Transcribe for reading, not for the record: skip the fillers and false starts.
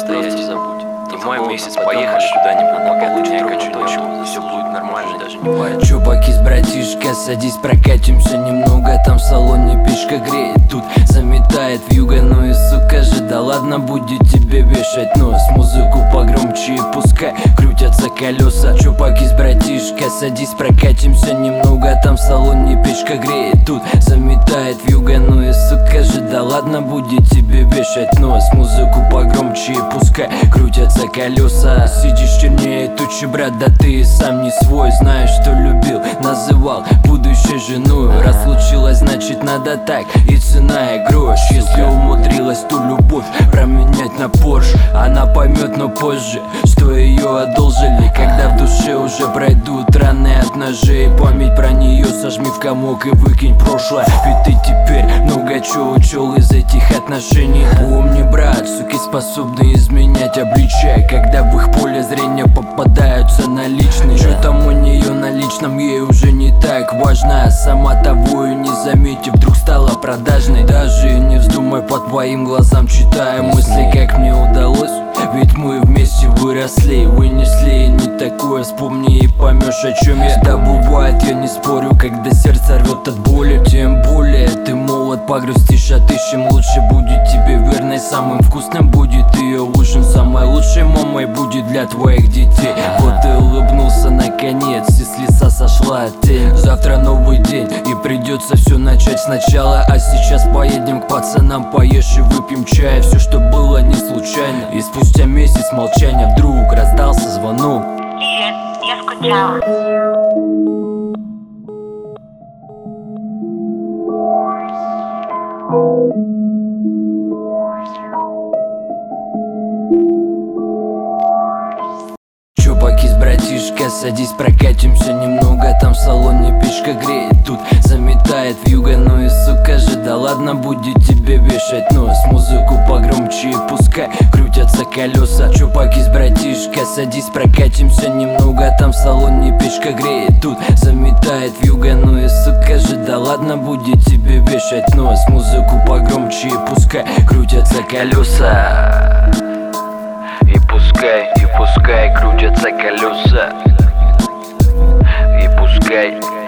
обстоятельств. В май месяц поехали куда-нибудь, пока ты не хочу точку, все будет нормально, даже не парень. Чуваки с братишка, садись, прокатимся немного. Там в салоне печка греет, тут заметает вьюга. Ну и сука же, да ладно будет тебе вешать нос. Музыку погромче и пускай крутятся колеса. Чуваки с братишка, садись, прокатимся немного. Там в салоне печка греет, тут заметает вьюга. Ну и сука же, да ладно будет тебе вешать нос. Музыку погромче и пускай крутятся колеса. Сидишь чернее тучи, брат, да ты и сам не свой. Знаешь, что любил, называл будущей женой. Раз случилось, значит надо так, и цена и грош. Если умудрилась ту любовь променять на Порш, она поймет, но позже, что ее одолжили. Когда в душе уже пройдут раны от ножей, память про нее сожми в комок и выкинь прошлое. Ведь ты теперь много чего учел из этих отношений. Помни, брат, суки способны изменять обличай, когда в их поле зрения попадаются наличные. Что там у нее на личном, ей уже не так важно. Сама того и не заметив, вдруг стала продажной. Даже не вздумай, по твоим глазам читая мысли, как мне удалось. Ведь мы вместе выросли, вынесли не такое. Вспомни и поймешь, о чем я. Да бывает, я не спорю, когда сердце рвет от боли. Тем более ты молод, погрустишь, отыщем. Лучше будет тебе верной, самым вкусным будет ее ужин. Самой лучшей мамой будет для твоих детей. Вот и улыбнулся наконец, и с лица сошла тень. Завтра новый день, и придется все начать сначала. А сейчас поедем к пацанам, поешь и выпьем чая. Все, что было, не случайно. И спустя месяц молчания вдруг раздался звонок. Привет, я скучала. Чуваки с братишка, садись, прокатимся немного. Там в салоне печка греет, тут заметает вьюга. Ну и сука же, да ладно будет тебе вешать нос. Музыку погромче и пускай крутятся колеса. Чуваки с братишка, садись, прокатимся немного. Там в салоне печка греет, тут заметает вьюга. Ну и сука же, да ладно будет тебе вешать нос. Музыку погромче и пускай крутятся колеса. И пускай крутятся колеса. И пускай